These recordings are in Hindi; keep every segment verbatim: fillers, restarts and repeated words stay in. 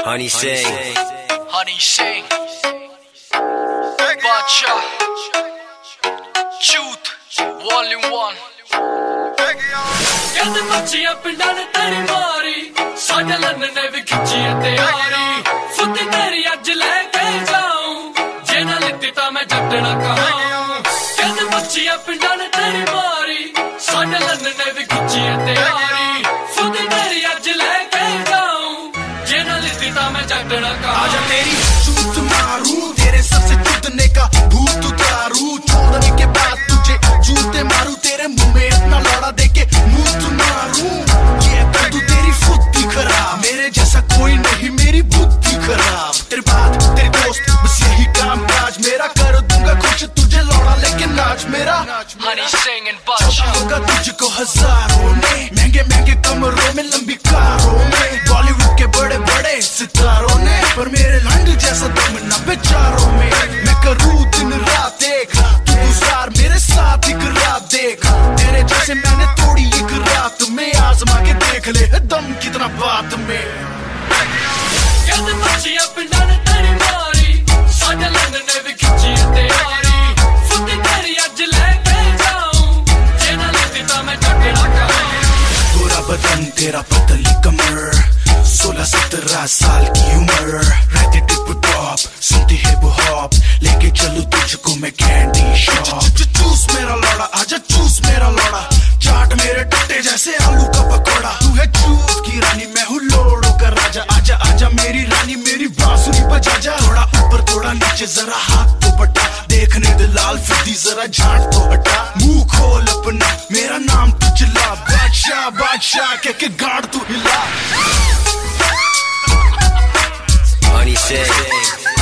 Honey Singh, Honey Singh, Bacha, Truth, Volume one. ਕਹਿੰਦੇ ਮੱਛੀਆਂ ਪਿੰਡਾਂ ਨੇ ਤੇਰੀ ਮਾਰੀ, ਸਾਡੇ ਲੰਨ ਨੇ ਵੀ ਖਿੱਚੀ ਤਿਆਰੀ। ਫੁੱਟੀ ਤੇਰੀ ਅੱਜ ਲੈ ਕੇ ਜਾਊਂ, ਜੇ ਨਾ ਲਿੱਤੀ ਤਾਂ ਮੈਂ ਜੱਟਣਾ ਕਹਾਂ। ਕਹਿੰਦੇ ਮੱਛੀਆਂ ਪਿੰਡਾਂ ਨੇ ਤੇਰੀ ਮਾਰੀ, ਸਾਡੇ ਲੰਨ ਨੇ ਵੀ ਖਿੱਚੀ ਤਿਆਰੀ। ਫੁੱਟੀ ਤੇਰੀ ਅੱਜ ਲੈ ਕੇ ਜਾਊਂ, ਜੇ ਨਾ लिट्टी ता मैं जगना कहा। आजा तेरी चूत मारूं, तेरे सबसे चूतने का भूत उतारूं। छोड़ने के बाद तुझे जूते मारूं, तेरे मुंह में इतना लौड़ा देके मुंह मारूं। ये कर दूं तेरी फुद्दी खराब, मेरे जैसा कोई नहीं मेरी बुद्धि खराब। तेरे बाद तेरे दोस्त बस यही काम काज मेरा, कर दूंगा खुश तुझे लौड़ा लेके नाच मेरा। Honey Singh and Bacha होगा तुझको हजारों ने, महंगे महंगे कमरों में लंबी कारों में, बॉलीवुड के बड़े बड़े सितारों ने, पर मेरे लंड जैसा दम न बेचारों में। मैं करूँ दिन रात देख, तू गुजार मेरे साथ एक रात देख। तेरे जैसे मैंने तोड़ी एक रात में, आजमा के देख ले दम कितना बात में। कहते मच्छियां पिंडां ने तेरी मारी, साडे लंड ने भी खिच्ची तैयारी। फुट्टी तेरी अज लेके जाऊं, जे ना लित्ती तां मैं जगना कहां। गोरा बदन तेरा पतली कमर, सोलह सत्रह साल की उम्र, रहती टिप टॉप सुनती हिप हॉप, लेके चलूं तुझको मैं कैंडी शॉप। चूस मेरा लौड़ा आजा चूस मेरा लौड़ा, चाट मेरे टट्टे जैसे आलू का पकौड़ा। तू है चूस की रानी मैं हूँ लोड़ों का राजा, आजा आजा मेरी रानी मेरी बांसुरी बजा जा। थोड़ा ऊपर थोड़ा नीचे जरा हाथ तो बटा, देखने दे लाल फिदी जरा झांट तो हटा। मुंह खोल अपना मेरा नाम तू चिल्ला, बादशाह बादशाह कह के गाड़ तू हिला। Honey Singh,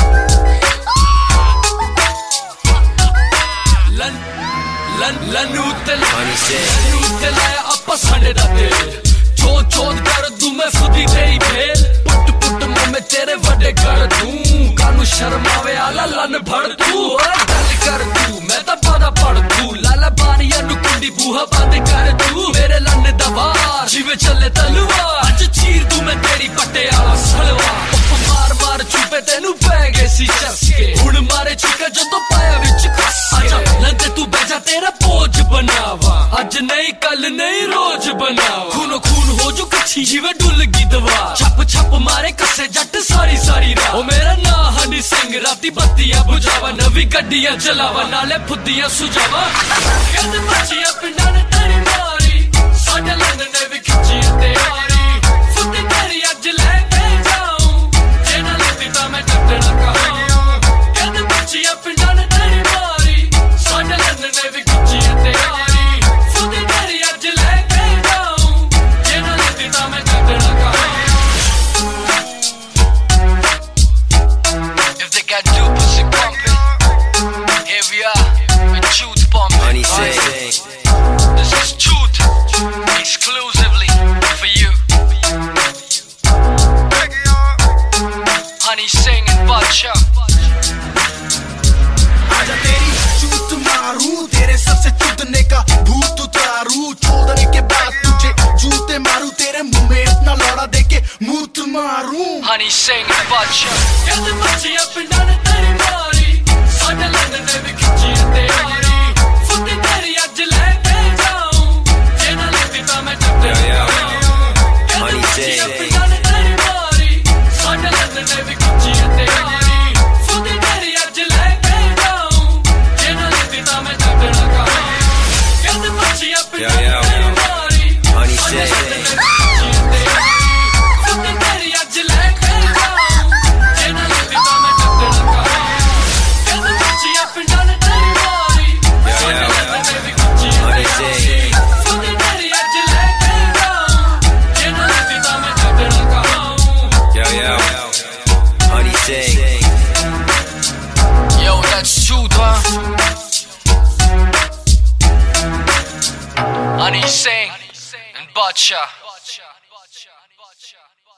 लन लन लनू ते Honey Singh, लनू ते लाया अपा साडे दा दिल, चोद चोद कर दूं मैं फुदी तेरी फेल। पुट पुट मुंह में तेरे वड्डे कर दूं, कानू शर्म आवे आला लन भड़ तू। ओए गल कर तू मैं तां पादा पड़ तू, लाला बानिया नु कुंडी बूहा बंद कर तू। मेरे लन दा वार जिवें चले तलवार, अज चीर दूं मैं तेरी पट्टे आला सलवार। मार मार चुपे तेनू पै गए सी चस्के, हुण मारे छिका जदों पाया विच कस। आजा लंदे तू बैजा तेरा बोझ बनावा, अज नहीं कल नहीं रोज बनावा। खूनो खून हो जो कच्छी जिवें डुलगी दवार, छप छप मारे कसे जट सारी सारी रात। ओ मेरा ना हनी सिंह राती बत्तियां बुझावा, नवी गड्डियां चलावा नाले फुद्दियां सुझावा। कहते मच्छियां पिंडां ने तेरी मारी, साडे लंड ने भी खिच्ची तैयारी। फुद्दी तेरी अज लेके जाऊं, जे ना लित्ती तां मैं जगना कहां। कहते मच्छियां पिंडां ने तेरी मारी, साडे लंड ने भी खिच्ची तैयारी। फुद्दी तेरी अज लेके जाऊं, जे ना लित्ती तां मैं जगना कहां। If they got do pussy pumping, here we are with Truth pumping. Honey Singh, This is Truth exclusively for you. Honey Singh and Bacha. आजा तेरी चूत मारूं, तेरे सबसे चूतने का भूत उतारूं। छोड़ने के बाद तुझे जूते मारूं, तेरे मुंह में इतना लौड़ा देके मुंह मारूं। Honey Singh and Bacha. कहते मच्छियां पिंडां ने तेरी मारी, साडे लंड ने भी खिच्ची तैयारी। फुट्टी तेरी अज लेके जाऊं, जे ना लित्ती तां मैं जगना कहां। कहते मच्छियां पिंडां ने तेरी मारी, साडे लंड ने भी खिच्ची तैयारी। फुट्टी तेरी अज लेके जाऊं, जे ना लित्ती तां मैं जगना कहां। कहते मच्छियां पिंडां ने तेरी मारी, Honey साडे लंड ने Singh, भी खिच्ची तैयारी। फुट्टी तेरी अज लेके जाऊं, जे ना लित्ती तां मैं जगना कहां। कहते मच्छियां पिंडां ने तेरी मारी, साडे लंड ने भी खिच्ची तैयारी। फुट्टी तेरी अज लेके जाऊं, जे ना लित्ती तां मैं जगना कहां। yo yo, Honey Singh, Yo, that's Truth, huh? Honey Singh and Bacha.